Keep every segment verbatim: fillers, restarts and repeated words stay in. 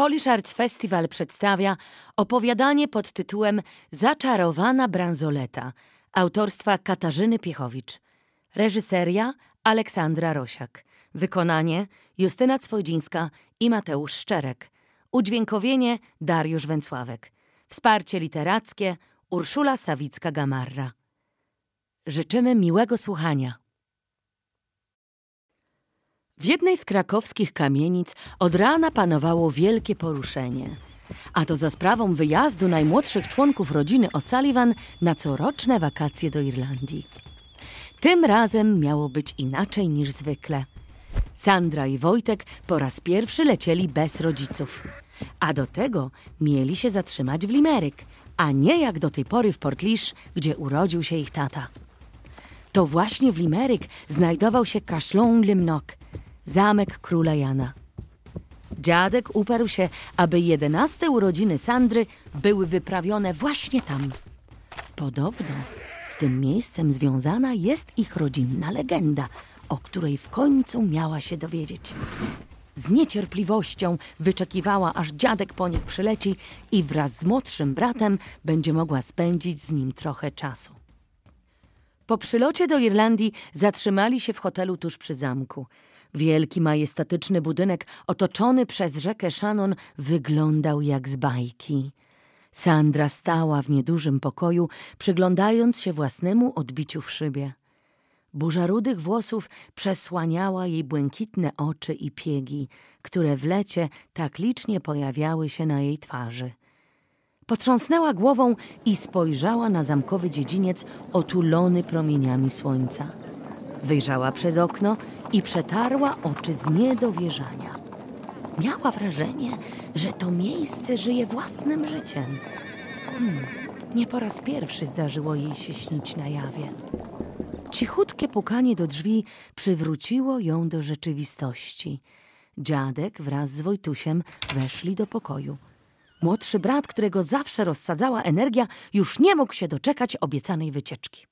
Polish Arts Festival przedstawia opowiadanie pod tytułem Zaczarowana bransoleta autorstwa Katarzyny Piechowicz. Reżyseria Aleksandra Rosiak. Wykonanie Justyna Cwoździńska i Mateusz Szczerek. Udźwiękowienie Dariusz Węcławek. Wsparcie literackie Urszula Sawicka-Gamarra. Życzymy miłego słuchania. W jednej z krakowskich kamienic od rana panowało wielkie poruszenie. A to za sprawą wyjazdu najmłodszych członków rodziny O'Sullivan na coroczne wakacje do Irlandii. Tym razem miało być inaczej niż zwykle. Sandra i Wojtek po raz pierwszy lecieli bez rodziców. A do tego mieli się zatrzymać w Limerick, a nie jak do tej pory w Portlaoise, gdzie urodził się ich tata. To właśnie w Limerick znajdował się Cashel Limnock, zamek króla Jana. Dziadek uparł się, aby jedenaste urodziny Sandry były wyprawione właśnie tam. Podobno z tym miejscem związana jest ich rodzinna legenda, o której w końcu miała się dowiedzieć. Z niecierpliwością wyczekiwała, aż dziadek po nich przyleci i wraz z młodszym bratem będzie mogła spędzić z nim trochę czasu. Po przylocie do Irlandii zatrzymali się w hotelu tuż przy zamku. Wielki, majestatyczny budynek otoczony przez rzekę Shannon wyglądał jak z bajki. Sandra stała w niedużym pokoju, przyglądając się własnemu odbiciu w szybie. Burza rudych włosów przesłaniała jej błękitne oczy i piegi, które w lecie tak licznie pojawiały się na jej twarzy. Potrząsnęła głową i spojrzała na zamkowy dziedziniec otulony promieniami słońca. Wyjrzała przez okno i przetarła oczy z niedowierzania. Miała wrażenie, że to miejsce żyje własnym życiem. Hmm, nie po raz pierwszy zdarzyło jej się śnić na jawie. Cichutkie pukanie do drzwi przywróciło ją do rzeczywistości. Dziadek wraz z Wojtusiem weszli do pokoju. Młodszy brat, którego zawsze rozsadzała energia, już nie mógł się doczekać obiecanej wycieczki.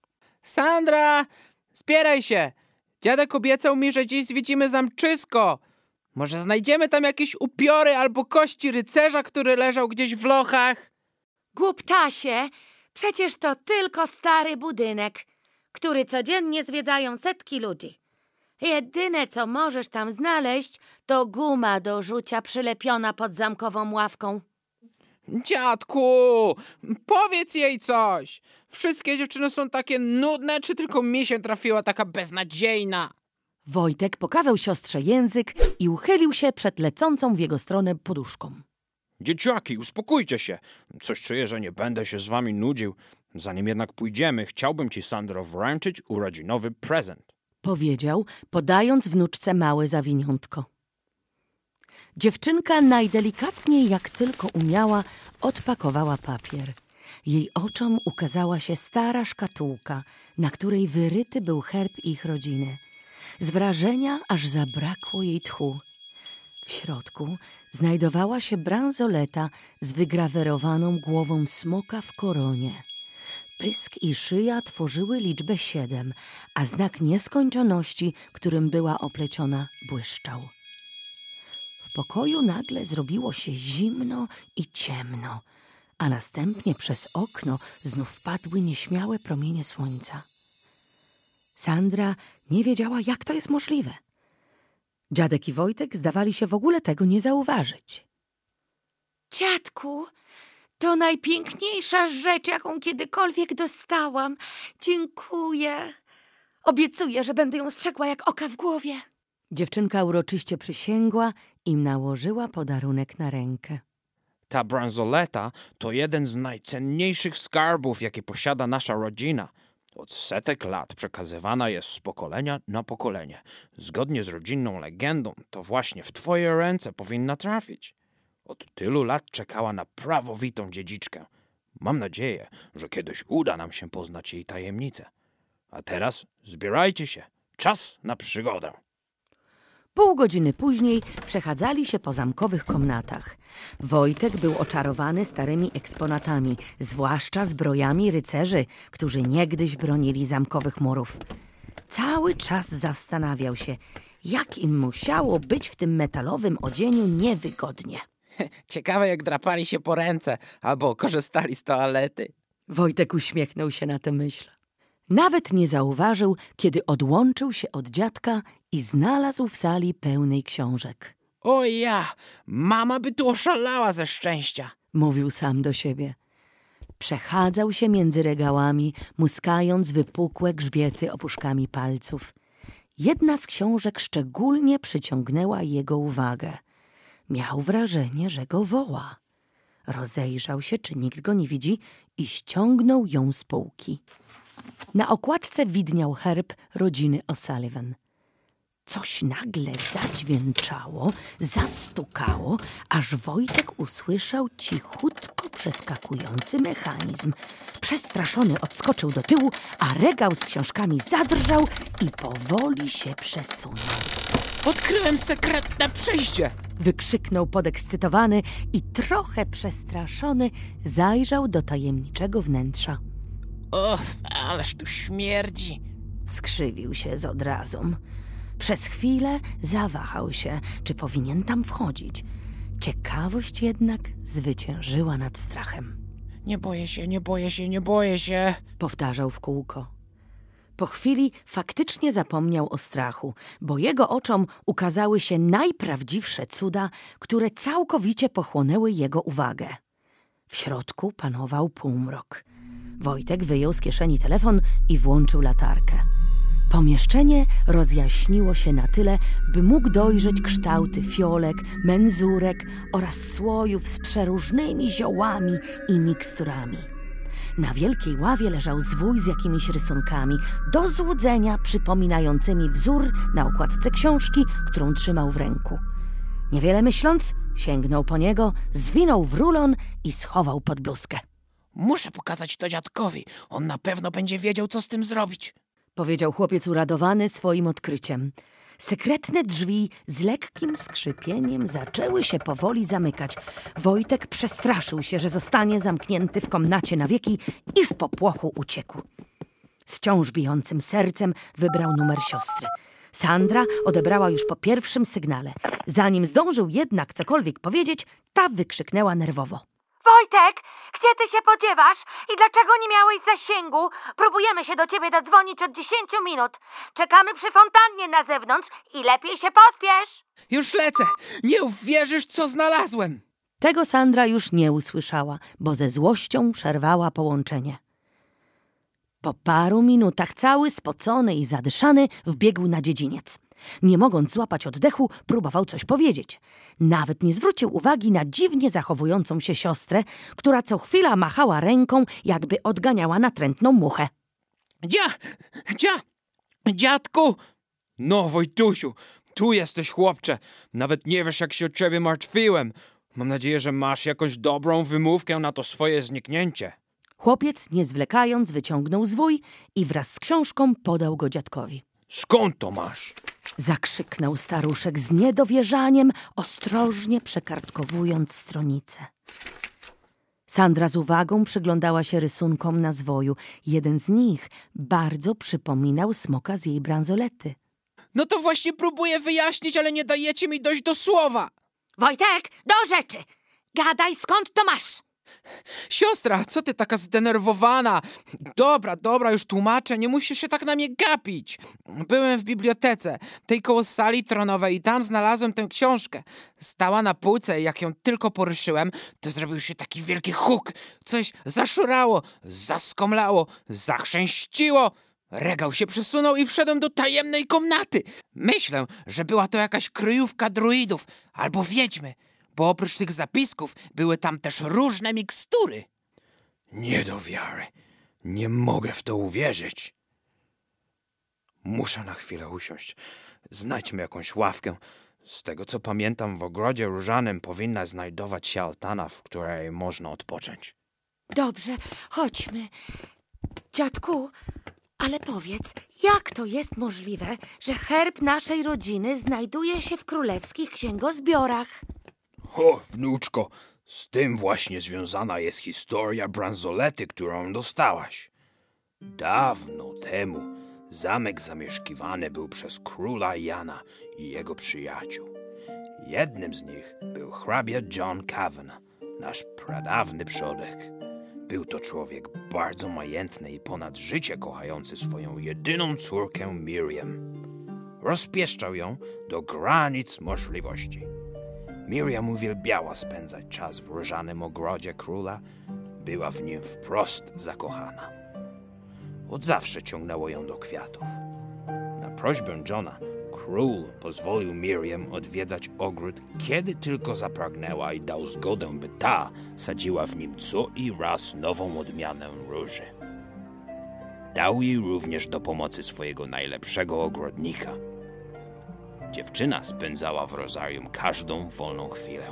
Sandra, zbieraj się! Dziadek obiecał mi, że dziś zwiedzimy zamczysko. Może znajdziemy tam jakieś upiory albo kości rycerza, który leżał gdzieś w lochach? Głuptasie, przecież to tylko stary budynek, który codziennie zwiedzają setki ludzi. Jedyne, co możesz tam znaleźć, to guma do rzucia przylepiona pod zamkową ławką. Dziadku, powiedz jej coś. Wszystkie dziewczyny są takie nudne, czy tylko mi się trafiła taka beznadziejna? Wojtek pokazał siostrze język i uchylił się przed lecącą w jego stronę poduszką. Dzieciaki, uspokójcie się. Coś czuję, że nie będę się z wami nudził. Zanim jednak pójdziemy, chciałbym ci, Sandro, wręczyć urodzinowy prezent. Powiedział, podając wnuczce małe zawiniątko. Dziewczynka najdelikatniej jak tylko umiała odpakowała papier. Jej oczom ukazała się stara szkatułka, na której wyryty był herb ich rodziny. Z wrażenia aż zabrakło jej tchu. W środku znajdowała się bransoleta z wygrawerowaną głową smoka w koronie. Pysk i szyja tworzyły liczbę siedem, a znak nieskończoności, którym była opleciona, błyszczał. W pokoju nagle zrobiło się zimno i ciemno, a następnie przez okno znów wpadły nieśmiałe promienie słońca. Sandra nie wiedziała, jak to jest możliwe. Dziadek i Wojtek zdawali się w ogóle tego nie zauważyć. Dziadku, to najpiękniejsza rzecz, jaką kiedykolwiek dostałam. Dziękuję. Obiecuję, że będę ją strzegła jak oka w głowie. Dziewczynka uroczyście przysięgła i nałożyła podarunek na rękę. Ta bransoleta to jeden z najcenniejszych skarbów, jakie posiada nasza rodzina. Od setek lat przekazywana jest z pokolenia na pokolenie. Zgodnie z rodzinną legendą, to właśnie w twoje ręce powinna trafić. Od tylu lat czekała na prawowitą dziedziczkę. Mam nadzieję, że kiedyś uda nam się poznać jej tajemnicę. A teraz zbierajcie się. Czas na przygodę. Pół godziny później przechadzali się po zamkowych komnatach. Wojtek był oczarowany starymi eksponatami, zwłaszcza zbrojami rycerzy, którzy niegdyś bronili zamkowych murów. Cały czas zastanawiał się, jak im musiało być w tym metalowym odzieniu niewygodnie. Ciekawe, jak drapali się po ręce albo korzystali z toalety. Wojtek uśmiechnął się na tę myśl. Nawet nie zauważył, kiedy odłączył się od dziadka i znalazł w sali pełnej książek. O ja, mama by tu oszalała ze szczęścia. Mówił sam do siebie. Przechadzał się między regałami, muskając wypukłe grzbiety opuszkami palców. Jedna z książek szczególnie przyciągnęła jego uwagę. Miał wrażenie, że go woła. Rozejrzał się, czy nikt go nie widzi i ściągnął ją z półki. Na okładce widniał herb rodziny O'Sullivan. Coś nagle zadźwięczało, zastukało, aż Wojtek usłyszał cichutko przeskakujący mechanizm. Przestraszony odskoczył do tyłu, a regał z książkami zadrżał i powoli się przesunął. Odkryłem sekretne przejście. Wykrzyknął podekscytowany i trochę przestraszony zajrzał do tajemniczego wnętrza. Uff, ależ tu śmierdzi. Skrzywił się z odrazą. Przez chwilę zawahał się, czy powinien tam wchodzić. Ciekawość jednak zwyciężyła nad strachem. Nie boję się, nie boję się, nie boję się. Powtarzał w kółko. Po chwili faktycznie zapomniał o strachu, bo jego oczom ukazały się najprawdziwsze cuda, które całkowicie pochłonęły jego uwagę. W środku panował półmrok. Wojtek wyjął z kieszeni telefon i włączył latarkę. Pomieszczenie rozjaśniło się na tyle, by mógł dojrzeć kształty fiolek, menzurek oraz słojów z przeróżnymi ziołami i miksturami. Na wielkiej ławie leżał zwój z jakimiś rysunkami, do złudzenia przypominającymi wzór na okładce książki, którą trzymał w ręku. Niewiele myśląc, sięgnął po niego, zwinął w rulon i schował pod bluzkę. Muszę pokazać to dziadkowi. On na pewno będzie wiedział, co z tym zrobić. Powiedział chłopiec uradowany swoim odkryciem. Sekretne drzwi z lekkim skrzypieniem zaczęły się powoli zamykać. Wojtek przestraszył się, że zostanie zamknięty w komnacie na wieki i w popłochu uciekł. Z wciąż bijącym sercem wybrał numer siostry. Sandra odebrała już po pierwszym sygnale. Zanim zdążył jednak cokolwiek powiedzieć, ta wykrzyknęła nerwowo. Wojtek, gdzie ty się podziewasz? I dlaczego nie miałeś zasięgu? Próbujemy się do ciebie dodzwonić od dziesięciu minut. Czekamy przy fontannie na zewnątrz i lepiej się pospiesz. Już lecę. Nie uwierzysz, co znalazłem. Tego Sandra już nie usłyszała, bo ze złością przerwała połączenie. Po paru minutach cały spocony i zadyszany wbiegł na dziedziniec. Nie mogąc złapać oddechu, próbował coś powiedzieć. Nawet nie zwrócił uwagi na dziwnie zachowującą się siostrę, która co chwila machała ręką, jakby odganiała natrętną muchę. Dzia! Dzia! Dziadku! No, Wojtusiu, tu jesteś, chłopcze. Nawet nie wiesz, jak się o ciebie martwiłem. Mam nadzieję, że masz jakąś dobrą wymówkę na to swoje zniknięcie. Chłopiec, nie zwlekając, wyciągnął zwój i wraz z książką podał go dziadkowi. Skąd to masz? Zakrzyknął staruszek z niedowierzaniem, ostrożnie przekartkowując stronicę. Sandra z uwagą przyglądała się rysunkom na zwoju. Jeden z nich bardzo przypominał smoka z jej bransolety. No to właśnie próbuję wyjaśnić, ale nie dajecie mi dojść do słowa. Wojtek, do rzeczy! Gadaj, skąd to masz? Siostra, co ty taka zdenerwowana? Dobra, dobra, już tłumaczę, nie musisz się tak na mnie gapić. Byłem w bibliotece, tej koło sali tronowej i tam znalazłem tę książkę. Stała na półce i jak ją tylko poruszyłem, to zrobił się taki wielki huk. Coś zaszurało, zaskomlało, zachrzęściło. Regał się przesunął i wszedłem do tajemnej komnaty. Myślę, że była to jakaś kryjówka druidów albo wiedźmy. Bo oprócz tych zapisków były tam też różne mikstury. Nie do wiary. Nie mogę w to uwierzyć. Muszę na chwilę usiąść. Znajdźmy jakąś ławkę. Z tego, co pamiętam, w ogrodzie różanym powinna znajdować się altana, w której można odpocząć. Dobrze, chodźmy. Dziadku, ale powiedz, jak to jest możliwe, że herb naszej rodziny znajduje się w królewskich księgozbiorach? O, wnuczko, z tym właśnie związana jest historia bransolety, którą dostałaś. Dawno temu zamek zamieszkiwany był przez króla Jana i jego przyjaciół. Jednym z nich był hrabia John Cavan, nasz pradawny przodek. Był to człowiek bardzo majętny i ponad życie kochający swoją jedyną córkę Miriam. Rozpieszczał ją do granic możliwości. Miriam uwielbiała spędzać czas w różanym ogrodzie króla. Była w nim wprost zakochana. Od zawsze ciągnęło ją do kwiatów. Na prośbę Johna król pozwolił Miriam odwiedzać ogród, kiedy tylko zapragnęła i dał zgodę, by ta sadziła w nim co i raz nową odmianę róży. Dał jej również do pomocy swojego najlepszego ogrodnika. Dziewczyna spędzała w rozarium każdą wolną chwilę.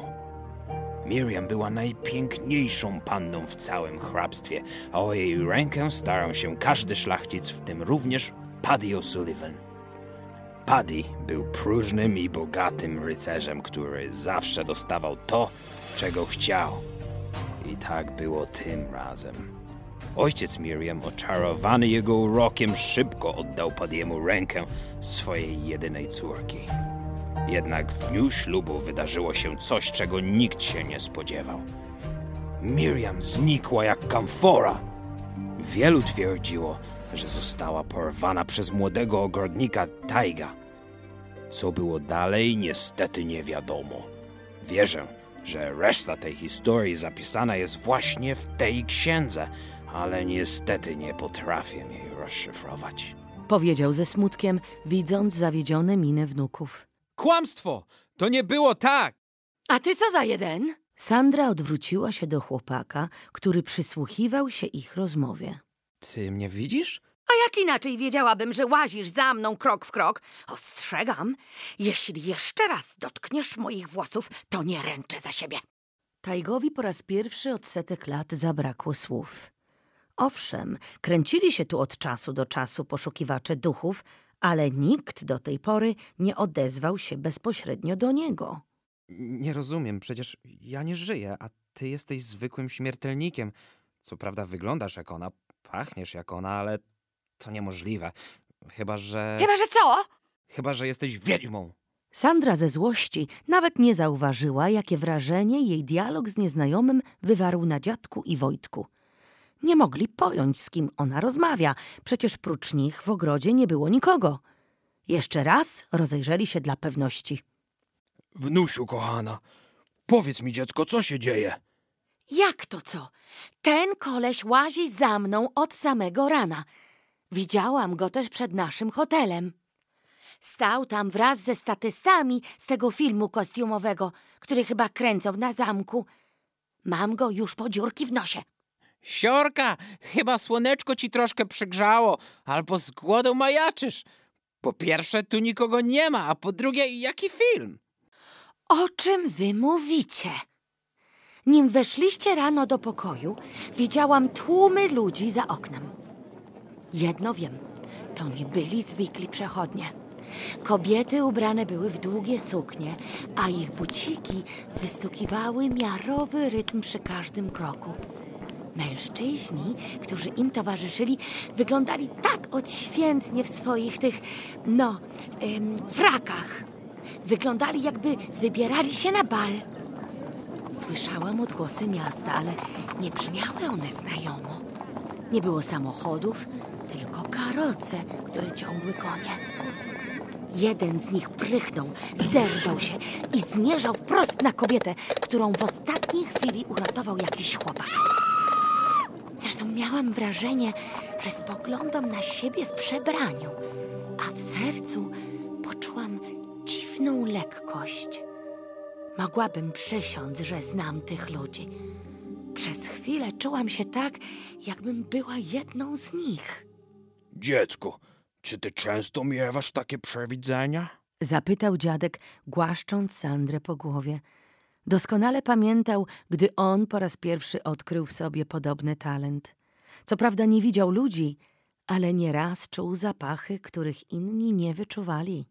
Miriam była najpiękniejszą panną w całym hrabstwie, a o jej rękę starał się każdy szlachcic, w tym również Paddy O'Sullivan. Paddy był próżnym i bogatym rycerzem, który zawsze dostawał to, czego chciał. I tak było tym razem. Ojciec Miriam, oczarowany jego urokiem, szybko oddał Paddy'emu rękę swojej jedynej córki. Jednak w dniu ślubu wydarzyło się coś, czego nikt się nie spodziewał. Miriam znikła jak kamfora. Wielu twierdziło, że została porwana przez młodego ogrodnika Taiga. Co było dalej, niestety nie wiadomo. Wierzę, że reszta tej historii zapisana jest właśnie w tej księdze, ale niestety nie potrafię jej rozszyfrować. Powiedział ze smutkiem, widząc zawiedzione miny wnuków. Kłamstwo! To nie było tak! A ty co za jeden? Sandra odwróciła się do chłopaka, który przysłuchiwał się ich rozmowie. Ty mnie widzisz? A jak inaczej wiedziałabym, że łazisz za mną krok w krok? Ostrzegam, jeśli jeszcze raz dotkniesz moich włosów, to nie ręczę za siebie. Taigowi po raz pierwszy od setek lat zabrakło słów. Owszem, kręcili się tu od czasu do czasu poszukiwacze duchów, ale nikt do tej pory nie odezwał się bezpośrednio do niego. Nie rozumiem, przecież ja nie żyję, a ty jesteś zwykłym śmiertelnikiem. Co prawda wyglądasz jak ona, pachniesz jak ona, ale to niemożliwe. Chyba, że... Chyba, że co? Chyba, że jesteś wiedźmą. Sandra ze złości nawet nie zauważyła, jakie wrażenie jej dialog z nieznajomym wywarł na dziadku i Wojtku. Nie mogli pojąć, z kim ona rozmawia. Przecież prócz nich w ogrodzie nie było nikogo. Jeszcze raz rozejrzeli się dla pewności. Wnusiu kochana, powiedz mi, dziecko, co się dzieje? Jak to co? Ten koleś łazi za mną od samego rana. Widziałam go też przed naszym hotelem. Stał tam wraz ze statystami z tego filmu kostiumowego, który chyba kręcą na zamku. Mam go już po dziurki w nosie. Siorka, chyba słoneczko ci troszkę przygrzało, albo z głodu majaczysz. Po pierwsze, tu nikogo nie ma, a po drugie, jaki film? O czym wy mówicie? Nim weszliście rano do pokoju, widziałam tłumy ludzi za oknem. Jedno wiem, to nie byli zwykli przechodnie. Kobiety ubrane były w długie suknie, a ich buciki wystukiwały miarowy rytm przy każdym kroku. Mężczyźni, którzy im towarzyszyli, wyglądali tak odświętnie w swoich tych, no, ym, frakach. Wyglądali, jakby wybierali się na bal. Słyszałam odgłosy miasta, ale nie brzmiały one znajomo. Nie było samochodów, tylko karoce, które ciągły konie. Jeden z nich prychnął, zerwał się i zmierzał wprost na kobietę, którą w ostatniej chwili uratował jakiś chłopak. Zresztą miałam wrażenie, że spoglądam na siebie w przebraniu, a w sercu poczułam dziwną lekkość. Mogłabym przysiąc, że znam tych ludzi. Przez chwilę czułam się tak, jakbym była jedną z nich. Dziecko, czy ty często miewasz takie przewidzenia? Zapytał dziadek, głaszcząc Sandrę po głowie. Doskonale pamiętał, gdy on po raz pierwszy odkrył w sobie podobny talent. Co prawda nie widział ludzi, ale nieraz czuł zapachy, których inni nie wyczuwali.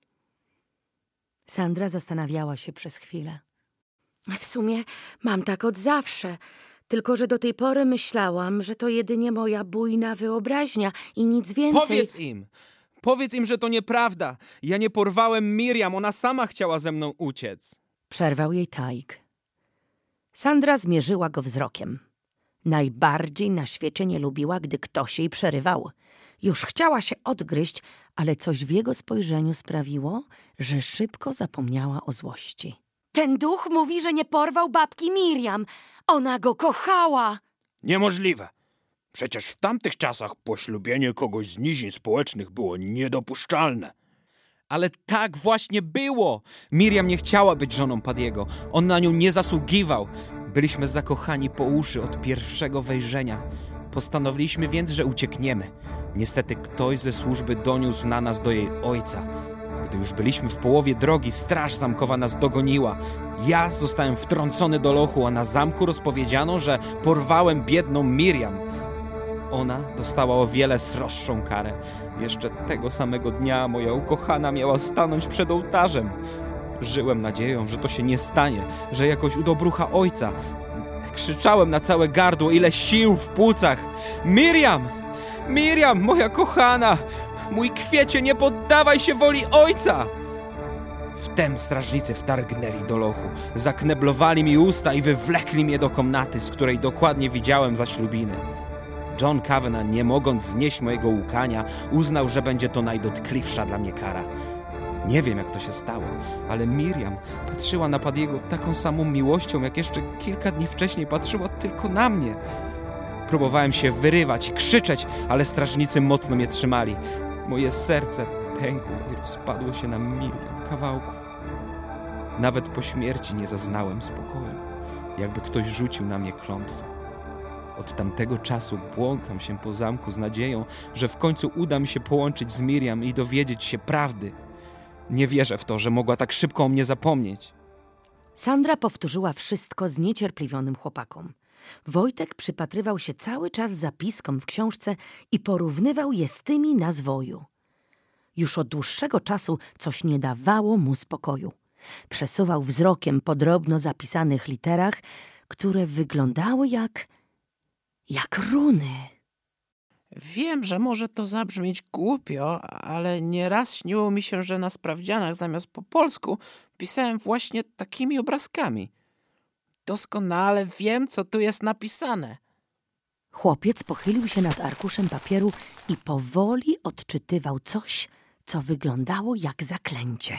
Sandra zastanawiała się przez chwilę. W sumie mam tak od zawsze, tylko że do tej pory myślałam, że to jedynie moja bujna wyobraźnia i nic więcej. Powiedz im! Powiedz im, że to nieprawda. Ja nie porwałem Miriam, ona sama chciała ze mną uciec. Przerwał jej Taig. Sandra zmierzyła go wzrokiem. Najbardziej na świecie nie lubiła, gdy ktoś jej przerywał. Już chciała się odgryźć, ale coś w jego spojrzeniu sprawiło, że szybko zapomniała o złości. Ten duch mówi, że nie porwał babki Miriam. Ona go kochała. Niemożliwe. Przecież w tamtych czasach poślubienie kogoś z nizin społecznych było niedopuszczalne. Ale tak właśnie było. Miriam nie chciała być żoną Paddiego. On na nią nie zasługiwał. Byliśmy zakochani po uszy od pierwszego wejrzenia. Postanowiliśmy więc, że uciekniemy. Niestety ktoś ze służby doniósł na nas do jej ojca. Gdy już byliśmy w połowie drogi, straż zamkowa nas dogoniła. Ja zostałem wtrącony do lochu, a na zamku rozpowiedziano, że porwałem biedną Miriam. Ona dostała o wiele sroższą karę. Jeszcze tego samego dnia moja ukochana miała stanąć przed ołtarzem. Żyłem nadzieją, że to się nie stanie, że jakoś udobrucha ojca. Krzyczałem na całe gardło, ile sił w płucach. Miriam! Miriam, moja kochana! Mój kwiecie, nie poddawaj się woli ojca! Wtem strażnicy wtargnęli do lochu, zakneblowali mi usta i wywlekli mnie do komnaty, z której dokładnie widziałem zaślubiny. John Kavanagh, nie mogąc znieść mojego łkania, uznał, że będzie to najdotkliwsza dla mnie kara. Nie wiem, jak to się stało, ale Miriam patrzyła na Paddiego taką samą miłością, jak jeszcze kilka dni wcześniej patrzyła tylko na mnie. Próbowałem się wyrywać, krzyczeć, ale strażnicy mocno mnie trzymali. Moje serce pękło i rozpadło się na milion kawałków. Nawet po śmierci nie zaznałem spokoju, jakby ktoś rzucił na mnie klątwę. Od tamtego czasu błąkam się po zamku z nadzieją, że w końcu uda mi się połączyć z Miriam i dowiedzieć się prawdy. Nie wierzę w to, że mogła tak szybko o mnie zapomnieć. Sandra powtórzyła wszystko zniecierpliwionym chłopakom. Wojtek przypatrywał się cały czas zapiskom w książce i porównywał je z tymi na zwoju. Już od dłuższego czasu coś nie dawało mu spokoju. Przesuwał wzrokiem po drobno zapisanych literach, które wyglądały jak... jak runy. Wiem, że może to zabrzmieć głupio, ale nieraz śniło mi się, że na sprawdzianach zamiast po polsku pisałem właśnie takimi obrazkami. Doskonale wiem, co tu jest napisane. Chłopiec pochylił się nad arkuszem papieru i powoli odczytywał coś, co wyglądało jak zaklęcie.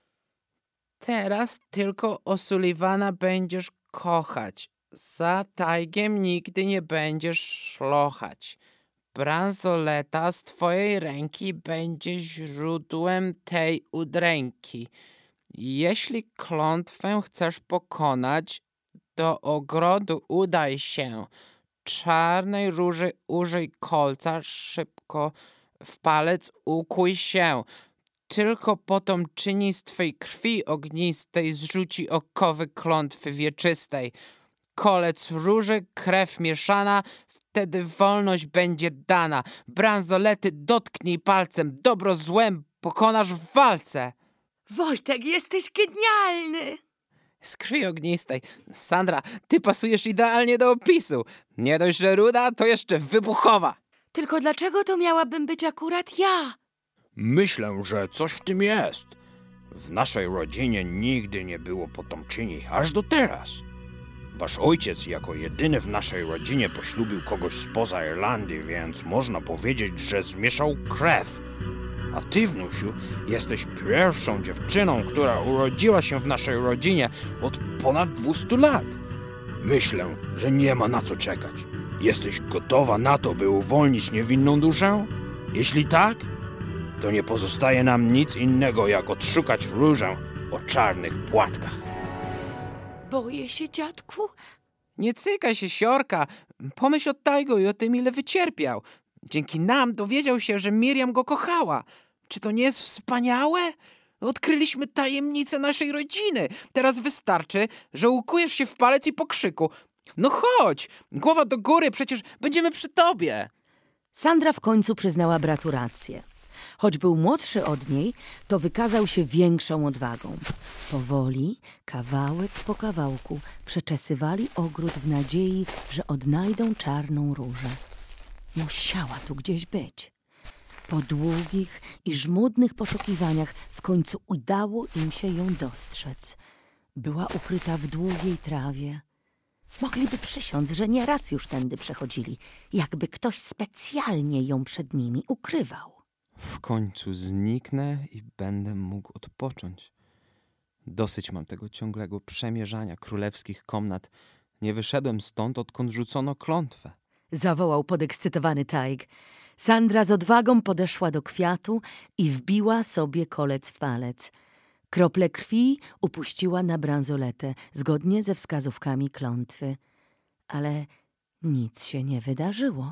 Teraz tylko O'Sullivana będziesz kochać. Za Taigiem nigdy nie będziesz szlochać. Bransoleta z twojej ręki będzie źródłem tej udręki. Jeśli klątwę chcesz pokonać, do ogrodu udaj się. Czarnej róży użyj kolca, szybko w palec ukłuj się. Tylko potomczyni z twej krwi ognistej zrzuci okowy klątwy wieczystej. Kolec róży, krew mieszana, wtedy wolność będzie dana. Bransolety dotknij palcem, dobro złem pokonasz w walce. Wojtek, jesteś genialny! Z krwi ognistej. Sandra, ty pasujesz idealnie do opisu. Nie dość, że ruda, to jeszcze wybuchowa. Tylko dlaczego to miałabym być akurat ja? Myślę, że coś w tym jest. W naszej rodzinie nigdy nie było potomczyni, aż do teraz. Wasz ojciec jako jedyny w naszej rodzinie poślubił kogoś spoza Irlandii, więc można powiedzieć, że zmieszał krew. A ty, wnusiu, jesteś pierwszą dziewczyną, która urodziła się w naszej rodzinie od ponad dwustu lat. Myślę, że nie ma na co czekać. Jesteś gotowa na to, by uwolnić niewinną duszę? Jeśli tak, to nie pozostaje nam nic innego, jak odszukać różę o czarnych płatkach. Boję się, dziadku. Nie cykaj się, siorka. Pomyśl o Taigu i o tym, ile wycierpiał. Dzięki nam dowiedział się, że Miriam go kochała. Czy to nie jest wspaniałe? Odkryliśmy tajemnicę naszej rodziny. Teraz wystarczy, że ukujesz się w palec i po krzyku. No chodź, głowa do góry, przecież będziemy przy tobie. Sandra w końcu przyznała bratu rację. Choć był młodszy od niej, to wykazał się większą odwagą. Powoli, kawałek po kawałku, przeczesywali ogród w nadziei, że odnajdą czarną różę. Musiała tu gdzieś być. Po długich i żmudnych poszukiwaniach w końcu udało im się ją dostrzec. Była ukryta w długiej trawie. Mogliby przysiąc, że nieraz już tędy przechodzili, jakby ktoś specjalnie ją przed nimi ukrywał. W końcu zniknę i będę mógł odpocząć. Dosyć mam tego ciągłego przemierzania królewskich komnat. Nie wyszedłem stąd, odkąd rzucono klątwę. Zawołał podekscytowany Tige. Sandra z odwagą podeszła do kwiatu i wbiła sobie kolec w palec. Krople krwi upuściła na bransoletę, zgodnie ze wskazówkami klątwy. Ale nic się nie wydarzyło.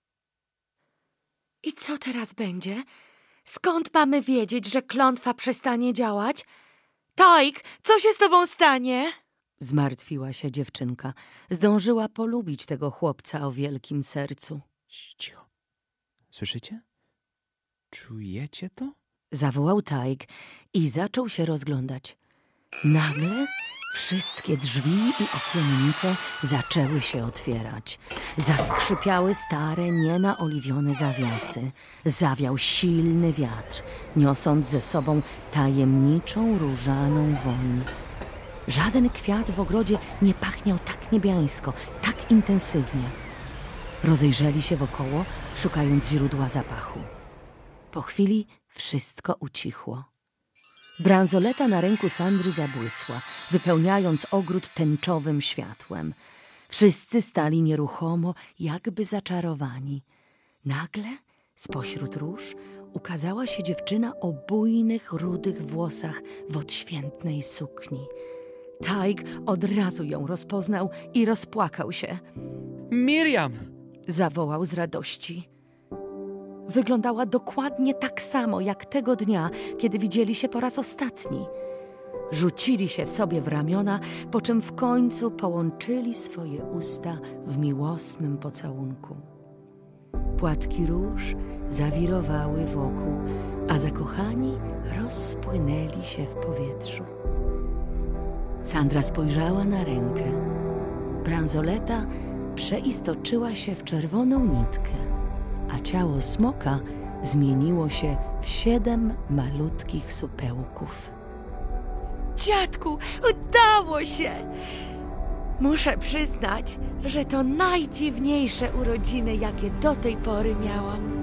I co teraz będzie? Skąd mamy wiedzieć, że klątwa przestanie działać? Tige, co się z tobą stanie? Zmartwiła się dziewczynka. Zdążyła polubić tego chłopca o wielkim sercu. Cicho. Słyszycie? Czujecie to? Zawołał Tige i zaczął się rozglądać. Nagle wszystkie drzwi i okiennice zaczęły się otwierać. Zaskrzypiały stare, nienaoliwione zawiasy. Zawiał silny wiatr, niosąc ze sobą tajemniczą, różaną woń. Żaden kwiat w ogrodzie nie pachniał tak niebiańsko, tak intensywnie. Rozejrzeli się wokoło, szukając źródła zapachu. Po chwili wszystko ucichło. Bransoleta na ręku Sandry zabłysła, wypełniając ogród tęczowym światłem. Wszyscy stali nieruchomo, jakby zaczarowani. Nagle spośród róż ukazała się dziewczyna o bujnych, rudych włosach w odświętnej sukni. Tige od razu ją rozpoznał i rozpłakał się. Miriam! Zawołał z radości. Wyglądała dokładnie tak samo jak tego dnia, kiedy widzieli się po raz ostatni. Rzucili się w sobie w ramiona, po czym w końcu połączyli swoje usta w miłosnym pocałunku. Płatki róż zawirowały wokół, a zakochani rozpłynęli się w powietrzu. Sandra spojrzała na rękę. Bransoleta przeistoczyła się w czerwoną nitkę, a ciało smoka zmieniło się w siedem malutkich supełków. Dziadku, udało się! Muszę przyznać, że to najdziwniejsze urodziny, jakie do tej pory miałam.